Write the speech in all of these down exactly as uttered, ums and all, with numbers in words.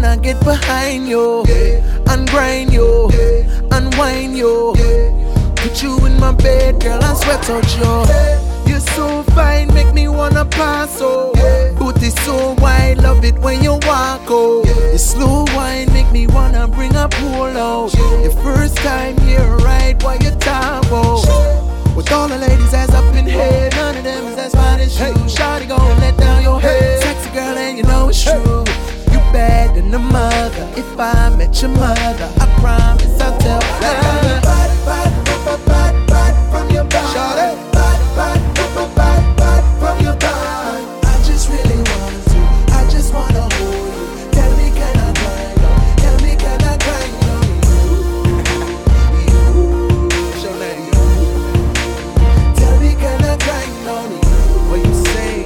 wanna get behind you, yeah, and grind you, yeah, unwind you, yeah. Put you in my bed, girl, and sweat out you. Yeah. You're so fine, make me wanna pass, oh, yeah. Booty so wide, love it when you walk, oh, yeah. Your slow wine make me wanna bring a pool out, yeah. Your first time here, right, while you talk, oh, yeah. With all the ladies that's up in here, none of them is as fine as you. Shawty gon' let down your head, sexy girl, and you know it's true. You bad than the mother. If I met your mother, I promise I'll tell her. Bad, bad, bad, bad, bad from your body. Bad, bad, bad, bad, bad from your body. I just really want to. I just wanna hold you. Tell me can I grind on? Tell me can I grind on you? You. Show that you. Tell me can I grind on you? What you say?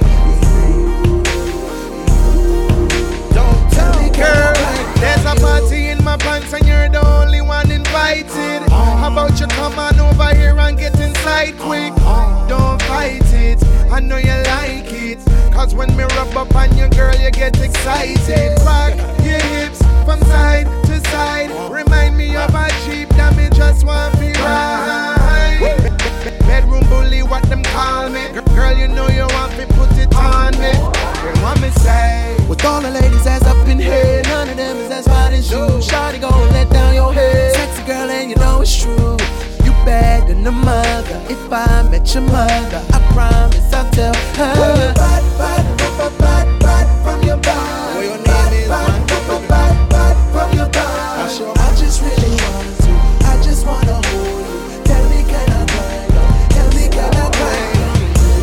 Girl, there's a party in my pants and you're the only one invited. How about you come on over here and get inside quick? Don't fight it, I know you like it. Cause when me rub up on you, girl, you get excited. Rock your hips from side to side. Remind me of a Jeep that me just want to ride. Bedroom bully, what them call me. Girl, you know you want to put it on me. You want me say? With all the ladies that's up in here, none of them is as fine as you. Shawty gon' let down your head, sexy girl, and you know it's true. You bad than the mother. If I met your mother, I promise I'll tell her. Bad, bad, bad, bad, bad from your body. What your name is, man? Bad, bad, bad from your body. I just really want to. I just wanna hold you. Tell me can I grind on? Tell me can I grind on?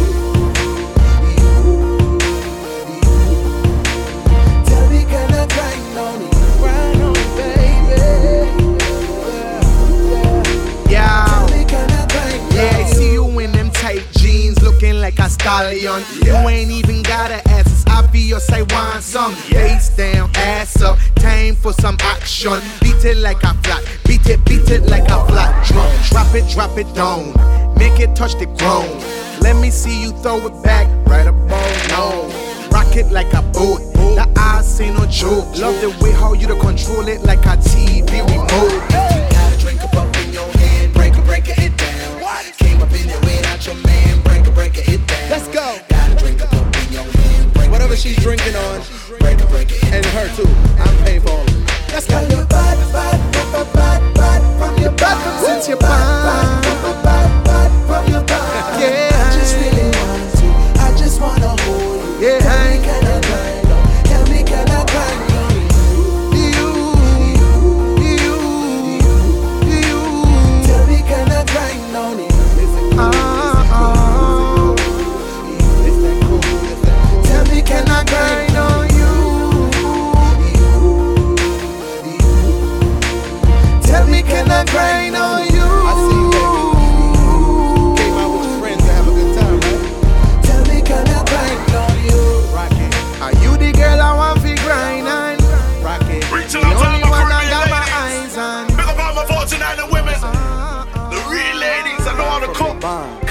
Like a stallion, yes. You ain't even gotta ask, it's obvious I want some. Face down, ass up, time for some action. Beat it like a flat, beat it, beat it like a flat drum. Drop it, drop it down, make it touch the ground. Let me see you throw it back, right above, no. Rock it like a boat, the eyes ain't no joke. Love the way how you to control it like a T V remote. You got a drink up in your hand, break it, break it down. Came up in there without your man, break it, break it down. Let's go. Got a drink up in your hand, break whatever break she's it drinking down. on, break it, break it, and her too. I'm paying for all of it. Let's go. You're bad, bad, bad, bad, bad from your bad, since you're bad, bad, bad, bad from your bad. Yeah. I just really want to. I just wanna hold you. Yeah. Tell me can I grind on? Tell me can I grind on you? You, you, you. Tell me can I grind on you? Uh, uh, Tell me can I grind on you? Tell me can I grind on you? I see you, baby. Came out with your friends to have a good time, right? Tell me can I grind on you? Rock it. Are you the girl I want to grind on? Rock it. Reaching The out to only all my one I Caribbean got my ladies. eyes on. Big up all my forty-nine women. Uh, uh, The real ladies, I know how to cook. bomb.